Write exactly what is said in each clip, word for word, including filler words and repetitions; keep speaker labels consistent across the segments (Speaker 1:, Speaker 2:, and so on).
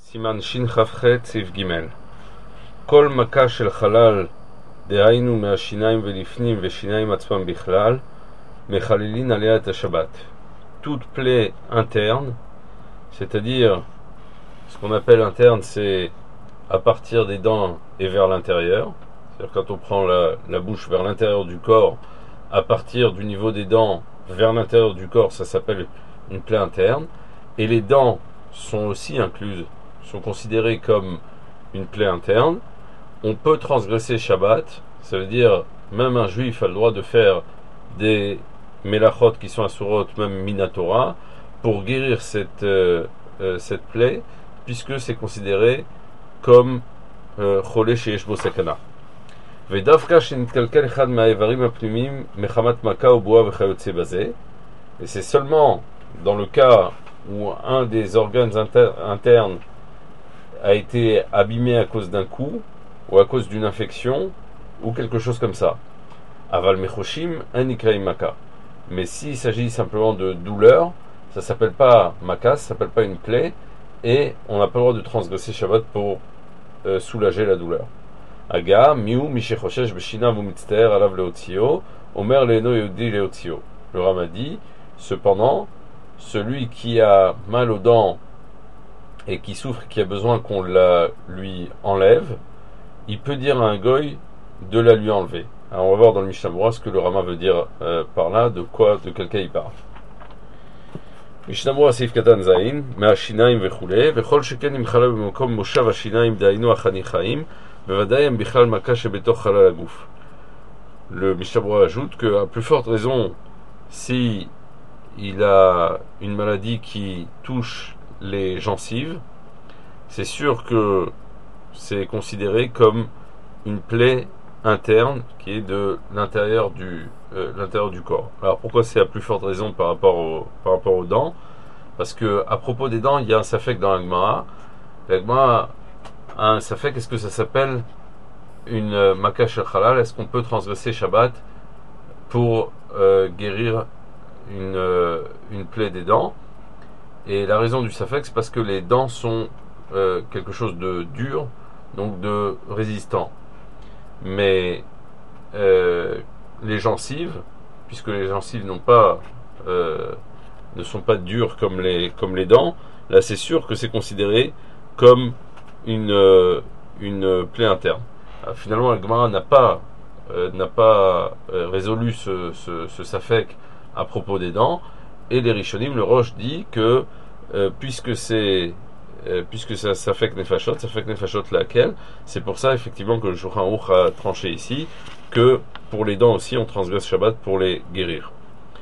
Speaker 1: סימן שכ"ח סעיף ג' כל מכה של חלל דהיינו מהשיניים ולפנים ושיניים עצמם בכלל מחללין עליה את השבת. Toute plaie interne, c'est-à-dire ce qu'on appelle interne, c'est à partir des dents et vers l'intérieur, c'est-à-dire quand on prend la, la bouche vers l'intérieur du corps, à partir du niveau des dents vers l'intérieur du corps, ça s'appelle une plaie interne, et les dents sont aussi incluses, sont considérées comme une plaie interne. On peut transgresser Shabbat, ça veut dire même un juif a le droit de faire des melachot qui sont asurot, même minatora, pour guérir cette, euh, euh, cette plaie, puisque c'est considéré comme cholé sheyesh bo sakana. ודווקא שנתקלקל אחד מהאיברים הפנימיים מחמת מכה או בועה וכיוצא בזה, et c'est seulement dans le cas où un des organes inter- internes a été abîmé à cause d'un coup ou à cause d'une infection ou quelque chose comme ça. Aval mechoshim un ikraim maka. Mais s'il s'agit simplement de douleur, ça s'appelle pas maka, ça s'appelle pas une plaie, et on n'a pas le droit de transgresser Shabbat pour euh, soulager la douleur. Aga miu mishechoshesh beshinav umitzter alav leotzio omer leeno yehudi leotzio. Le Rama dit, cependant, celui qui a mal aux dents et qui souffre, qui a besoin qu'on la lui enlève, il peut dire à un goy de la lui enlever. Alors on va voir dans le Mishnah Berurah ce que le Rama veut dire euh, par là, de quoi, de quel cas il parle. Mishnah Berurah Seif Katan Zayin, מהשיניים וכו', וכל שכן אם חלל במקום מושב השיניים דהיינו החניכיים, בוודאי הם בכלל מכה שבתוך חלל הגוף. Le Mishnah Berurah ajoute qu'à plus forte raison, si il a une maladie qui touche les gencives, c'est sûr que c'est considéré comme une plaie interne qui est de l'intérieur du, euh, l'intérieur du corps. Alors pourquoi c'est à plus forte raison par rapport, au, par rapport aux dents? Parce que à propos des dents, il y a un safek dans la Gemara. La Gemara a un safek, est-ce que ça s'appelle une euh, maka shel halal? Est-ce qu'on peut transgresser Shabbat pour euh, guérir une, euh, une plaie des dents? Et la raison du safek, c'est parce que les dents sont euh, quelque chose de dur, donc de résistant. Mais euh, les gencives, puisque les gencives n'ont pas, euh, ne sont pas dures comme les, comme les dents, là c'est sûr que c'est considéré comme une, euh, une plaie interne. Alors, finalement, la Gemara n'a pas, euh, n'a pas euh, résolu ce, ce, ce safek à propos des dents, et les Rishonim, le Roche dit que euh, puisque c'est Euh, puisque ça, ça fait que nefashot, ça fait que nefashot laquelle, c'est pour ça effectivement que le Shulchan Aruch a tranché ici que pour les dents aussi on transgresse Shabbat pour les guérir.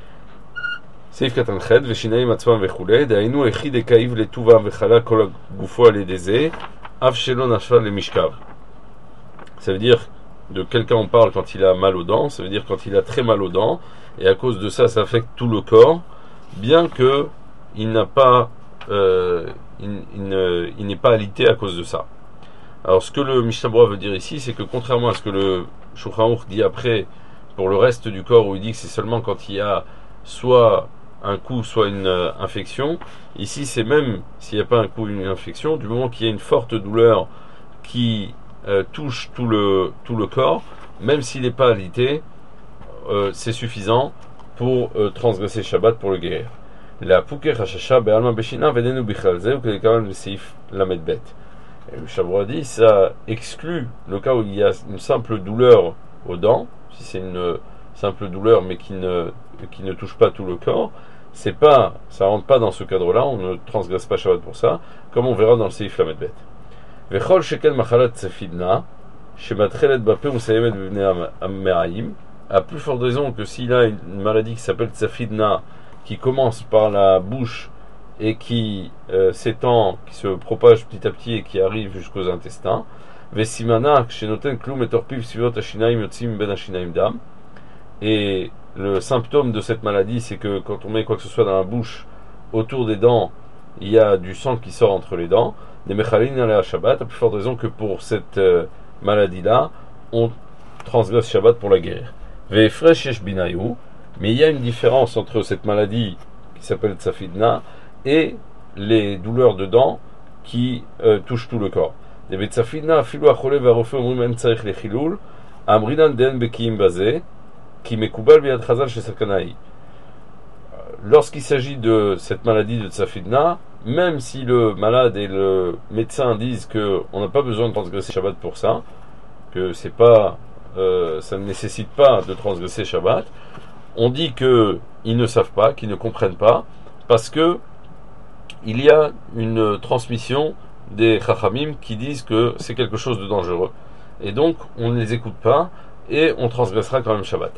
Speaker 1: Seif katan ched veshinaim atzvam vechule dainu echid ekaiv letuva vechala kol gufo aledeze av shelo nashva le mishkav. Ça veut dire de quel cas on parle quand il a mal aux dents? Ça veut dire quand il a très mal aux dents et à cause de ça ça affecte tout le corps, bien que il n'a pas euh, Il, il, ne, il n'est pas alité à cause de ça. Alors ce que le Mishnah Berurah veut dire ici, c'est que contrairement à ce que le Shulchan Aruch dit après pour le reste du corps, où il dit que c'est seulement quand il y a soit un coup, soit une euh, infection, ici c'est même s'il n'y a pas un coup, une infection, du moment qu'il y a une forte douleur qui euh, touche tout le, tout le corps, même s'il n'est pas alité, euh, c'est suffisant pour euh, transgresser Shabbat, pour le guérir. La pouker hachasha be'alma beshina vedenu bichlal ze ou que quand même le seif lamed bet. Le Shavuot dit ça exclut le cas où il y a une simple douleur aux dents, si c'est une simple douleur mais qui ne qui ne touche pas tout le corps, c'est pas ça rentre pas dans ce cadre-là, on ne transgresse pas Shabbat pour ça, comme on verra dans le seif lamed bet. Vechol shekel machalat tsafidna shematchelet bapé ou sayemet b'bnei ameraim, à plus forte raison que s'il a une maladie qui s'appelle tsafidna, qui commence par la bouche et qui euh, s'étend, qui se propage petit à petit et qui arrive jusqu'aux intestins. Et le symptôme de cette maladie, c'est que quand on met quoi que ce soit dans la bouche, autour des dents, il y a du sang qui sort entre les dents. Des mechalin à Shabbat, à plus forte raison que pour cette euh, maladie-là, on transgresse Shabbat pour la guérir. Mais il y a une différence entre cette maladie qui s'appelle tsafidna et les douleurs de dents qui euh, touche tout le corps. Lorsqu'il s'agit de cette maladie de Tsafidna, même si le malade et le médecin disent qu'on n'a pas besoin de transgresser Shabbat pour ça, que c'est pas, euh, ça ne nécessite pas de transgresser Shabbat, on dit qu'ils ne savent pas, qu'ils ne comprennent pas, parce que il y a une transmission des Chachamim qui disent que c'est quelque chose de dangereux. Et donc, on ne les écoute pas, et on transgressera quand même Shabbat.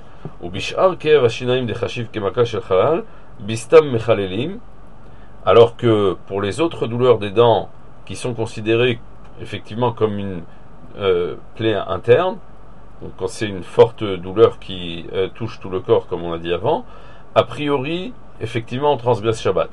Speaker 1: Alors que pour les autres douleurs des dents qui sont considérées effectivement comme une euh, plaie interne, donc quand c'est une forte douleur qui euh, touche tout le corps comme on l'a dit avant, a priori effectivement on transgresse Shabbat.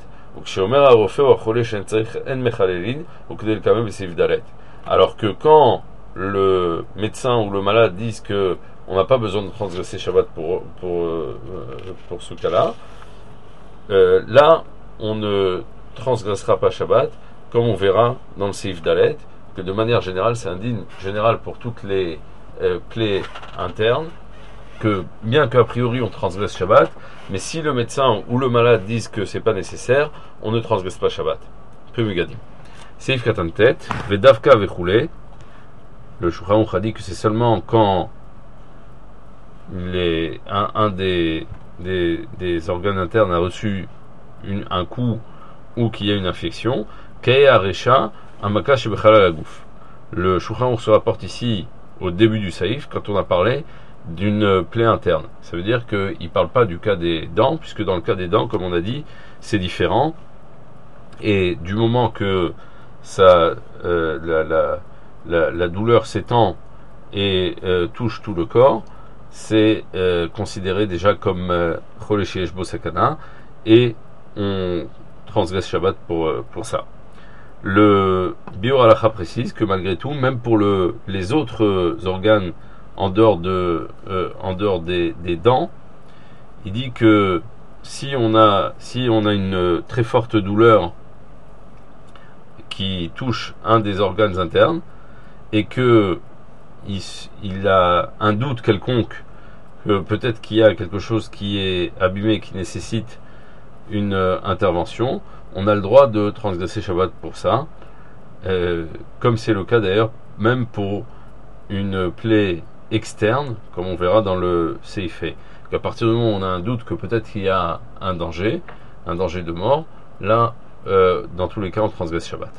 Speaker 1: Alors que quand le médecin ou le malade disent que on n'a pas besoin de transgresser Shabbat pour, pour, euh, pour ce cas-là, euh, là on ne transgressera pas Shabbat, comme on verra dans le Seif Dalet, que de manière générale, c'est un digne général pour toutes les euh, plaies internes, que bien qu'a priori on transgresse Shabbat, mais si le médecin ou le malade disent que c'est pas nécessaire, on ne transgresse pas Shabbat. Prémugadim. Seif Katantet, Vedavka Vechoulé, le Shulchan Aruch a dit que c'est seulement quand les, un, un des, des, des organes internes a reçu une, un coup ou qu'il y a une infection, Kaya Recha, Amaka Shebechala Lagouf. Le Shulchan Aruch se rapporte ici au début du Saïf, quand on a parlé d'une plaie interne. Ça veut dire qu'il ne parle pas du cas des dents, puisque dans le cas des dents, comme on a dit, c'est différent. Et du moment que ça, euh, la, la, la, la douleur s'étend et euh, touche tout le corps, c'est euh, considéré déjà comme Cholé Sheyesh Bo Sakana, et on transgresse Shabbat pour, pour ça. Le Biur Halacha précise que malgré tout, même pour le, les autres organes en dehors, de, euh, en dehors des, des dents, il dit que si on a, si on a une très forte douleur qui touche un des organes internes et que il, il a un doute quelconque que peut-être qu'il y a quelque chose qui est abîmé, qui nécessite une euh, intervention, on a le droit de transgresser Shabbat pour ça, euh, comme c'est le cas d'ailleurs même pour une plaie externe, comme on verra dans le Seifé. À partir du moment où on a un doute que peut-être qu'il y a un danger, un danger de mort, là, euh, dans tous les cas, on transgresse Shabbat.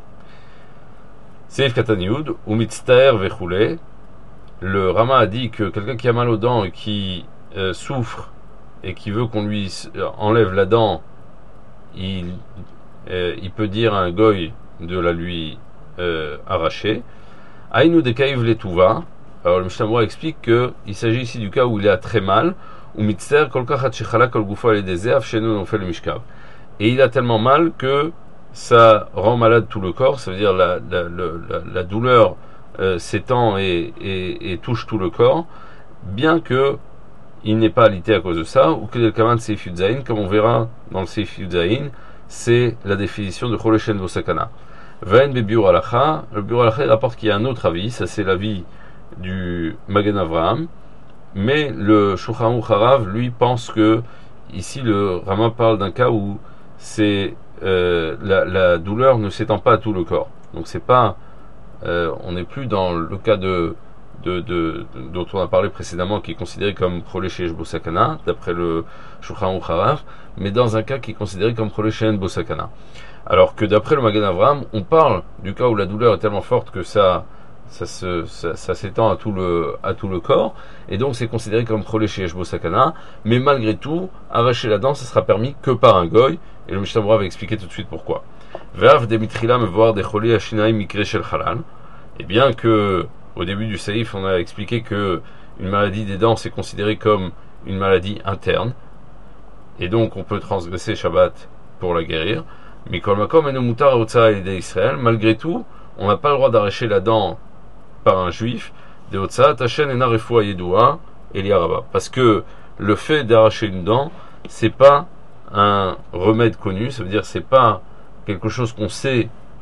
Speaker 1: Seif Kataniud, ou Mitztaer Vechoulé, le Rama a dit que quelqu'un qui a mal aux dents et qui euh, souffre et qui veut qu'on lui enlève la dent, il, euh, il peut dire à un goy de la lui euh, arracher. Aïnou de Kaïv Letouva. Alors le Mishnah Berurah explique qu'il s'agit ici du cas où il a très mal, ou Mitzter Kolkachat Shechala Kol Gufo Ale Dezeav Shenu Nofel Mishkav. Et il a tellement mal que ça rend malade tout le corps, ça veut dire la, la, la, la douleur euh, s'étend et, et, et touche tout le corps, bien que il n'est pas alité à cause de ça, ou que le Kaman Seif Yudzaïn, comme on verra dans le Seif Yudzaïn, c'est la définition de Cholé Sheyesh Bo Sakana. Vain be Biur Halacha, le Biur Halacha rapporte qu'il y a un autre avis, ça c'est l'avis du Magen Avraham, mais le Shulchan Aruch Harav lui pense que ici le Rama parle d'un cas où c'est euh, la, la douleur ne s'étend pas à tout le corps, donc c'est pas euh, on n'est plus dans le cas de, de, de, de dont on a parlé précédemment qui est considéré comme Cholé Sheyesh Bo Sakana d'après le Shulchan Aruch Harav, mais dans un cas qui est considéré comme Cholé Sheyesh Bo Sakana, alors que d'après le Magen Avraham on parle du cas où la douleur est tellement forte que ça Ça, se, ça, ça s'étend à tout le à tout le corps, et donc c'est considéré comme Cholé Sheyesh Bo Sakana, mais malgré tout, arracher la dent, ça sera permis que par un goy, et le Mishnah Berurah va expliquer tout de suite pourquoi. Ve'av demitrila me voir des Cholé Hashinaim mikre shel Halal, et bien que au début du Saïf, on a expliqué que une maladie des dents c'est considéré comme une maladie interne, et donc on peut transgresser Shabbat pour la guérir, mais kol makom eno mutar hotza elidei Israël, malgré tout, on n'a pas le droit d'arracher la dent par un juif, de Hotzaat Hashem ena refoua yedoua Eliaraba. Parce que le fait d'arracher une dent, c'est pas un remède connu, ça veut dire c'est pas quelque chose qu'on sait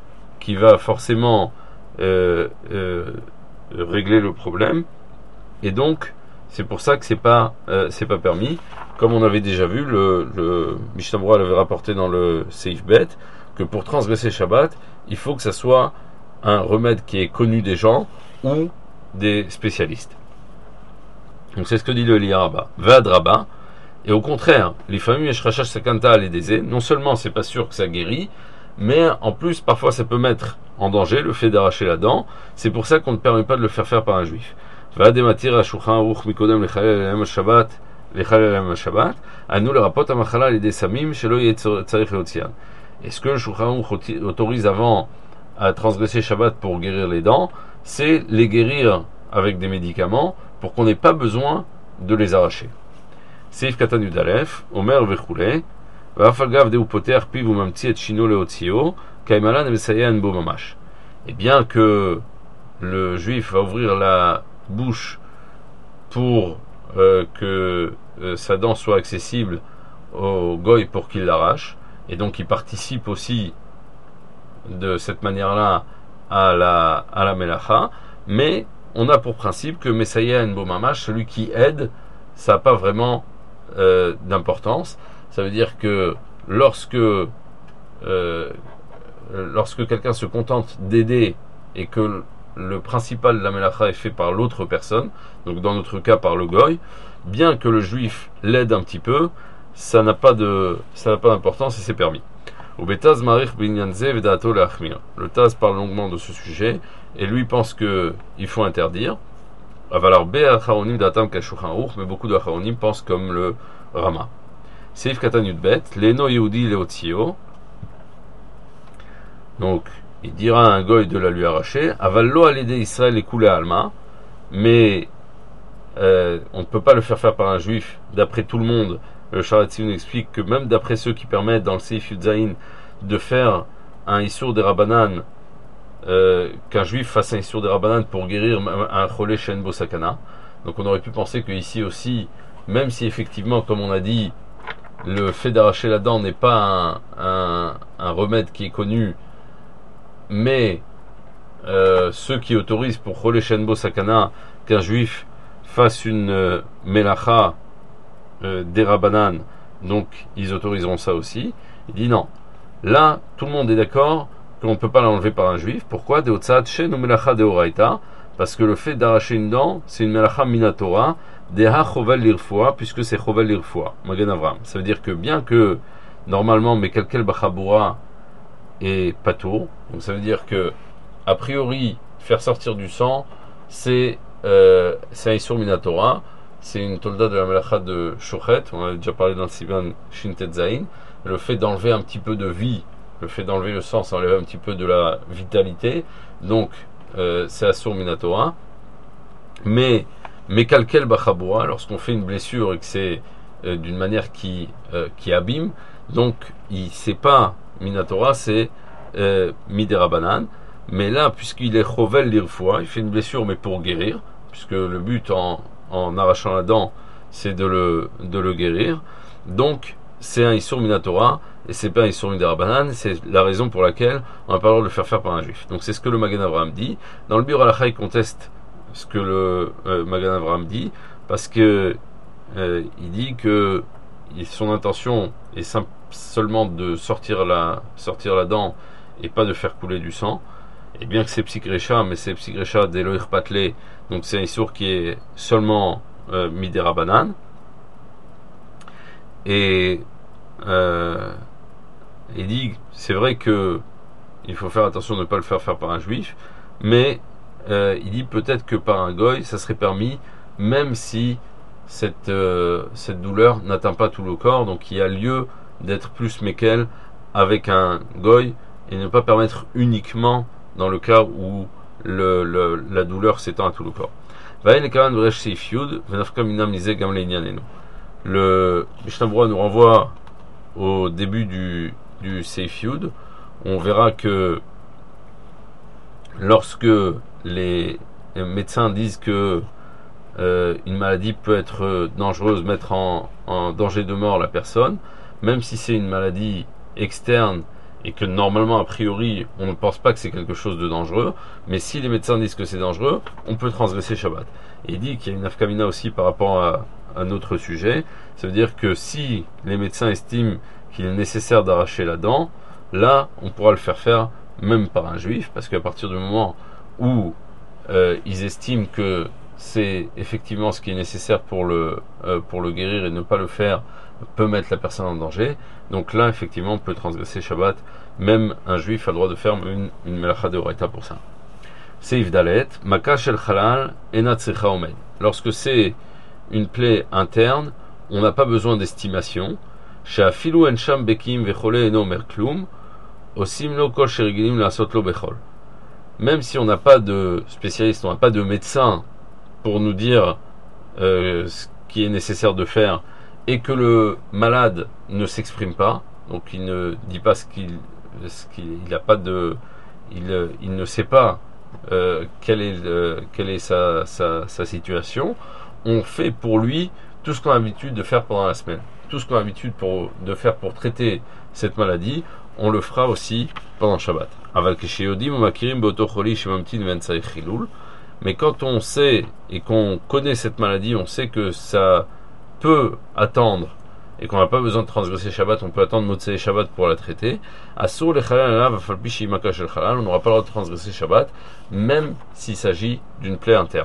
Speaker 1: qui va forcément euh, euh, régler le problème, et donc c'est pour ça que c'est pas euh, c'est pas permis. Comme on avait déjà vu, le, le Mishnah Berurah l'avait rapporté dans le Seif Bet, que pour transgresser Shabbat, il faut que ça soit un remède qui est connu des gens ou des spécialistes. Donc c'est ce que dit le Liyaraba. Vadraba. Et au contraire, les familles Eshrachash Sakanta Aledeze, non seulement c'est pas sûr que ça guérit, mais en plus parfois ça peut mettre en danger le fait d'arracher la dent. C'est pour ça qu'on ne permet pas de le faire faire par un juif. Vadematir Ashulchan Aruch Mikodem Lechalel Elem Shabbat Lechalel Elem Shabbat Anu le rapot Amachala Alede Samim Shelo Yetzarich Leotzian. Est-ce que le Shulchan Aruch autorise avant à transgresser Shabbat pour guérir les dents? C'est les guérir avec des médicaments pour qu'on n'ait pas besoin de les arracher. Seif Katan Yudalef, Omer Vechoule, Vafalgav de Upoter, Piv ou Mamti et Chino Leotzio, Kaimalan et Messayan Bo Mamash. Et bien que le juif va ouvrir la bouche pour euh, que euh, sa dent soit accessible au goy pour qu'il l'arrache, et donc il participe aussi de cette manière-là à la, à la melacha, mais on a pour principe que Messayan Bo Mamash, celui qui aide, ça n'a pas vraiment Euh, d'importance. Ça veut dire que lorsque euh, lorsque quelqu'un se contente d'aider et que le principal de la melacha est fait par l'autre personne, donc dans notre cas par le goy, bien que le juif l'aide un petit peu, ça n'a pas de ça n'a pas d'importance et c'est permis. Le Taz parle longuement de ce sujet et lui pense que il faut interdire. Mais beaucoup de Acharonim pensent comme le Rama. Seif Katan Yudbet, Leno Yehudi Leotzio. Donc, il dira à un goy de la lui arracher. Avallo alide Israël et Koule Alma. Mais euh, on ne peut pas le faire faire par un juif. D'après tout le monde, le Sharatzin explique que même d'après ceux qui permettent dans le Seif Yudzaïn de faire un Issour des Rabbanan, Euh, qu'un juif fasse un Issour des Rabbanan pour guérir un Cholé Shen Bo Sakana. Donc on aurait pu penser que ici aussi, même si effectivement, comme on a dit, le fait d'arracher la dent n'est pas un, un, un remède qui est connu, mais euh, ceux qui autorisent pour Cholé Shen Bo Sakana qu'un juif fasse une euh, melacha euh, des Rabbanan, donc ils autoriseront ça aussi. Il dit non. Là, tout le monde est d'accord qu'on ne peut pas l'enlever par un juif. Pourquoi? Parce que le fait d'arracher une dent, c'est une melacha minatora, deha chovel lirfoa, puisque c'est chovel lirfoa, Magen Avram. Ça veut dire que bien que normalement Mekalkel Bachabura est pato, donc ça veut dire que a priori faire sortir du sang, c'est euh, c'est un Issour minatora, c'est une tolda de la melacha de Shochet, on a déjà parlé dans le Sivan Shintet Zain, le fait d'enlever un petit peu de vie. Le fait d'enlever le sang, ça enlève un petit peu de la vitalité. Donc, euh, c'est Assour Minatora. Mais, mais Kalkel Bachabura, lorsqu'on fait une blessure et que c'est euh, d'une manière qui, euh, qui abîme, donc, il c'est pas Minatora, c'est euh, Miderabanan. Mais là, puisqu'il est Chovel l'Irfoua, il fait une blessure, mais pour guérir, puisque le but en, en arrachant la dent, c'est de le, de le guérir. Donc, c'est un Issour Minatora. Et c'est pas un Issour Miderabanan, c'est la raison pour laquelle on n'a pas le droit de le faire faire par un juif. Donc c'est ce que le Magen Avraham dit. Dans le Biur Halacha, il conteste ce que le euh, Magen Avraham dit, parce que euh, il dit que son intention est simple, seulement de sortir la, sortir la dent et pas de faire couler du sang. Et bien que c'est Psikrecha, mais c'est Psikrecha d'Elohir Patlé, donc c'est un Issour qui est seulement euh, Miderabanan. Et euh, il dit, c'est vrai que il faut faire attention de ne pas le faire faire par un juif, mais euh, il dit peut-être que par un goy, ça serait permis, même si cette, euh, cette douleur n'atteint pas tout le corps, donc il y a lieu d'être plus méquel avec un goy et ne pas permettre uniquement dans le cas où le, le, la douleur s'étend à tout le corps. Le Mishnah Berurah nous renvoie au début du, du Seif Yud. On verra que lorsque les médecins disent que euh, une maladie peut être dangereuse, mettre en, en danger de mort la personne, même si c'est une maladie externe et que normalement, a priori, on ne pense pas que c'est quelque chose de dangereux, mais si les médecins disent que c'est dangereux, on peut transgresser Shabbat. Et il dit qu'il y a une nafkamina aussi par rapport à un autre sujet, ça veut dire que si les médecins estiment qu'il est nécessaire d'arracher la dent, là, on pourra le faire faire même par un juif, parce qu'à partir du moment où euh, ils estiment que c'est effectivement ce qui est nécessaire pour le, euh, pour le guérir et ne pas le faire peut mettre la personne en danger, donc là, effectivement, on peut transgresser Shabbat, même un juif a le droit de faire une, une melacha de oraita pour ça. Seif Dalet, Maka shel Chalal, Enat Tsecha Omed. Lorsque c'est une plaie interne, on n'a pas besoin d'estimation. She'afilu en sham bekim vechole eno mer klum, osim lo kol sheregilim la'asot lo bechol. Même si on n'a pas de spécialiste, on n'a pas de médecin pour nous dire euh, ce qui est nécessaire de faire, et que le malade ne s'exprime pas, donc il ne dit pas ce qu'il, ce qu'il il a pas de, il, il ne sait pas euh, quelle est, euh, quelle est sa, sa, sa situation, on fait pour lui tout ce qu'on a l'habitude de faire pendant la semaine. Tout ce qu'on a l'habitude pour, de faire pour traiter cette maladie, on le fera aussi pendant Shabbat. Mais quand on sait et qu'on connaît cette maladie, on sait que ça peut attendre et qu'on n'a pas besoin de transgresser Shabbat, on peut attendre Motzei Shabbat pour la traiter. On n'aura pas le droit de transgresser Shabbat, même s'il s'agit d'une plaie interne.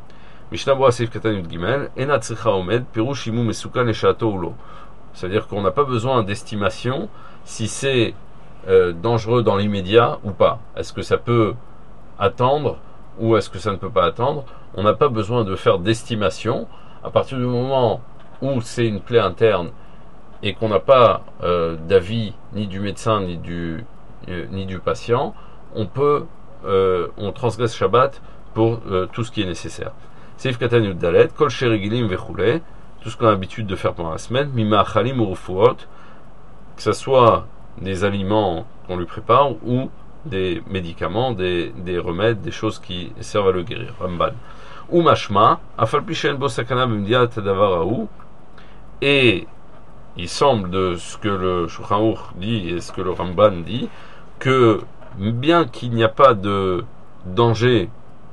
Speaker 1: C'est-à-dire qu'on n'a pas besoin d'estimation si c'est euh, dangereux dans l'immédiat ou pas. Est-ce que ça peut attendre ou est-ce que ça ne peut pas attendre? On n'a pas besoin de faire d'estimation. À partir du moment où c'est une plaie interne et qu'on n'a pas euh, d'avis ni du médecin ni du, euh, ni du patient, on peut euh, on transgresse Shabbat pour euh, tout ce qui est nécessaire. Seif Katan Yud Dalet, Kol Sheregilim Vechule, tout ce qu'on a l'habitude de faire pendant la semaine, Mima Achalim ou Rufuot, que ce soit des aliments qu'on lui prépare ou des médicaments, des, des remèdes, des choses qui servent à le guérir. Ramban. Ou Mashma, Afal Pishen Bo Sakana Bimdiat Davaraou, et il semble de ce que le Shulchan Aruch dit et ce que le Ramban dit, que bien qu'il n'y a pas de danger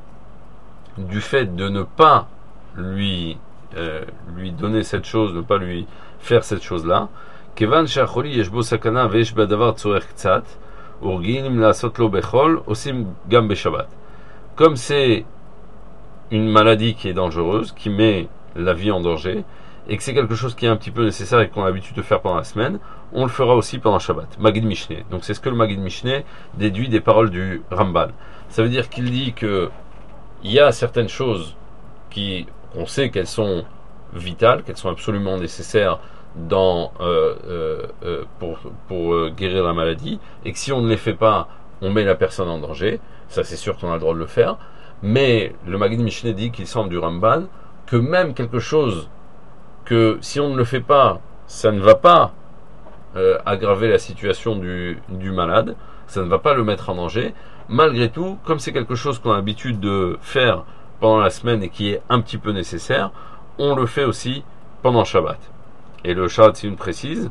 Speaker 1: du fait de ne pas lui euh, lui donner cette chose, ne pas lui faire cette chose-là, kevan she'acholi yesh bo sakana ve'yesh badavar tzorech ktsat urginim la'asot lo bechol osim gam beshabbat. Comme c'est une maladie qui est dangereuse, qui met la vie en danger, et que c'est quelque chose qui est un petit peu nécessaire et qu'on a l'habitude de faire pendant la semaine, on le fera aussi pendant Shabbat. Magid Mishneh. Donc c'est ce que le Magid Mishneh déduit des paroles du Ramban. Ça veut dire qu'il dit que il y a certaines choses qui, on sait qu'elles sont vitales, qu'elles sont absolument nécessaires dans, euh, euh, euh, pour, pour euh, guérir la maladie, et que si on ne les fait pas, on met la personne en danger. Ça, c'est sûr qu'on a le droit de le faire. Mais le Magid Mishneh dit qu'il semble du Ramban que même quelque chose que si on ne le fait pas, ça ne va pas euh, aggraver la situation du, du malade, ça ne va pas le mettre en danger. Malgré tout, comme c'est quelque chose qu'on a l'habitude de faire pendant la semaine et qui est un petit peu nécessaire, on le fait aussi pendant Shabbat. Et le Shahatziyun précise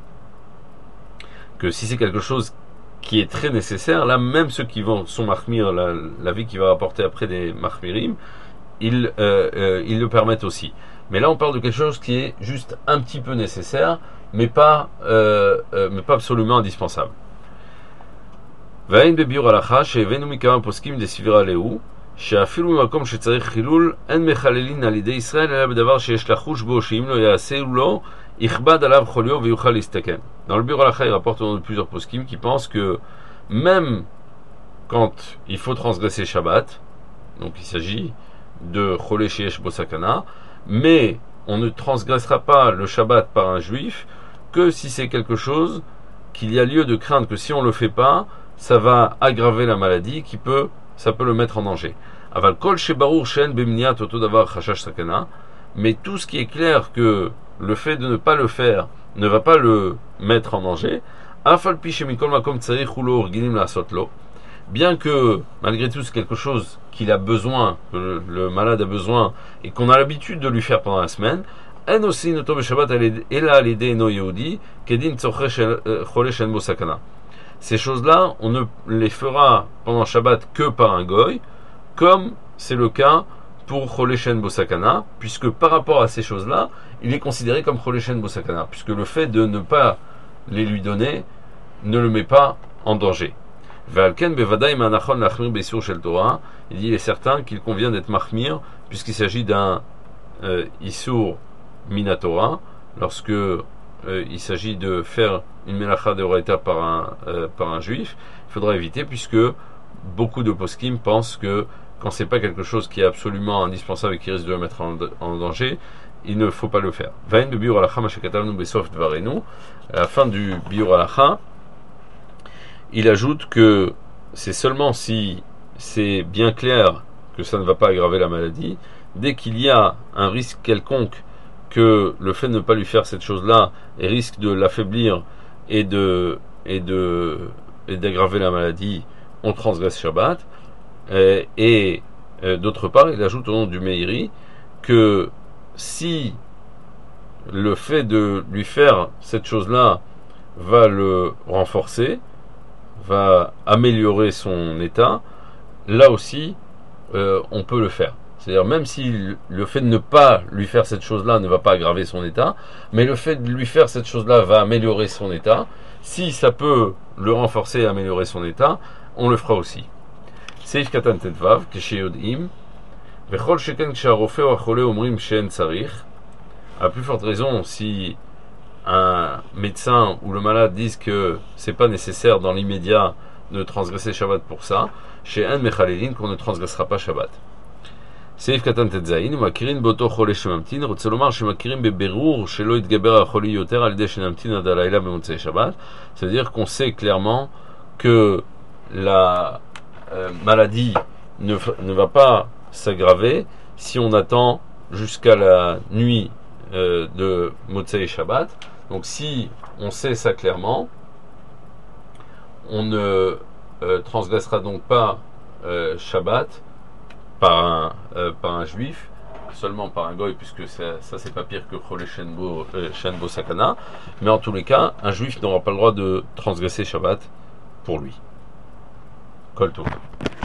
Speaker 1: que si c'est quelque chose qui est très nécessaire, là même ceux qui vont sont mahmir, la, la vie qui va rapporter après des mahmirim, ils, euh, euh, ils le permettent aussi. Mais là on parle de quelque chose qui est juste un petit peu nécessaire, mais pas, euh, euh, mais pas absolument indispensable. ואין בביור הלכה שהבאנו מכמה פוסקים דסבירה להו שאפילו במקום שצריך חילול אין מחללין על ידי ישראל אלא בדבר שיש לחוש בו שאם לא יעשה לו יכבד עליו חוליו ויוכל להסתכן. Dans le biur הלכה il rapporte de plusieurs poskim qui pensent que même quand il faut transgresser Shabbat, donc il s'agit de cholé sheyesh bo sakana, mais on ne transgressera pas le Shabbat par un juif que si c'est quelque chose qu'il y a lieu de craindre que si on le fait pas, ça va aggraver la maladie, qui peut, ça peut le mettre en danger. Aval kol shebarur shen bemniat oto davar chashash sakana, mais tout ce qui est clair que le fait de ne pas le faire ne va pas le mettre en danger. Afal pi shemikol makom tzarich ulo orginim la'asot lo, bien que malgré tout c'est quelque chose qu'il a besoin, que le, le malade a besoin et qu'on a l'habitude de lui faire pendant la semaine. En aussi noto beshabbat ela alidei no yehudi kedin tzorech chole shen bo sakana. Ces choses-là, on ne les fera pendant Shabbat que par un goy, comme c'est le cas pour Choleshen Bosakana, puisque par rapport à ces choses-là, il est considéré comme Choleshen Bosakana, puisque le fait de ne pas les lui donner ne le met pas en danger. Valken bevadaï manachon lachmir beisur shel Torah. Il dit, il est certain qu'il convient d'être mahmir, puisqu'il s'agit d'un euh, isur minatora, lorsque euh, il s'agit de faire une melacha de oraita par un euh, par un juif, il faudra éviter, puisque beaucoup de poskim pensent que quand c'est pas quelque chose qui est absolument indispensable et qui risque de le mettre en, en danger, il ne faut pas le faire. Vain de biur alacha mashekatavnu besof dvarenu. À la fin du biur alacha, il ajoute que c'est seulement si c'est bien clair que ça ne va pas aggraver la maladie, dès qu'il y a un risque quelconque que le fait de ne pas lui faire cette chose-là risque de l'affaiblir et de et de et d'aggraver la maladie, on transgresse Shabbat. Et, et euh, d'autre part, il ajoute au nom du Meiri que si le fait de lui faire cette chose-là va le renforcer, va améliorer son état, là aussi euh, on peut le faire. C'est-à-dire même si le fait de ne pas lui faire cette chose-là ne va pas aggraver son état, mais le fait de lui faire cette chose-là va améliorer son état, si ça peut le renforcer et améliorer son état, on le fera aussi. Seif katan tetvav, keshe yodim, vechol sheken ksharofé ou achole omrim shen tsarich. À plus forte raison, si un médecin ou le malade disent que c'est pas nécessaire dans l'immédiat de transgresser Shabbat pour ça, chez un mechalelin qu'on ne transgressera pas Shabbat. Seif katan tetzain, ou makirin boto chole shemamtin, רוצה לומר שמכירים בבירור שלא יתגבר החולי יותר על ידי שנמתין עד הלילה במוצאי Shabbat. C'est-à-dire qu'on sait clairement que la euh, maladie ne, ne va pas s'aggraver si on attend jusqu'à la nuit euh, de Motzei Shabbat. Donc si on sait ça clairement, on ne euh, transgressera donc pas euh, Shabbat par un, euh, par un juif, seulement par un goy, puisque ça, ça c'est pas pire que Choleshen Bosakana, mais en tous les cas, un juif n'aura pas le droit de transgresser Shabbat pour lui. Kol Tov.